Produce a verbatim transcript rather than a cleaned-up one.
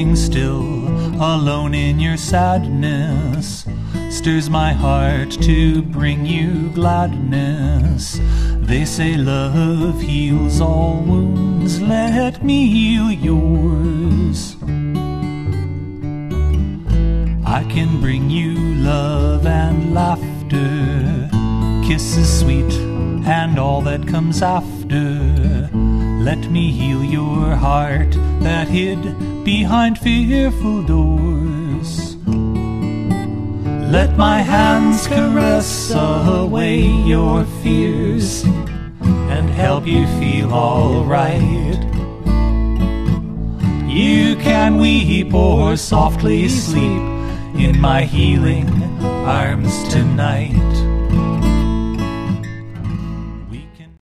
Sitting still, alone in your sadness, stirs my heart to bring you gladness. They say love heals all wounds, let me heal yours. I can bring you love and laughter, kisses sweet and all that comes after. Let me heal your heart that hid behind fearful doors. Let my hands caress away your fears and help you feel all right. You can weep or softly sleep in my healing arms tonight.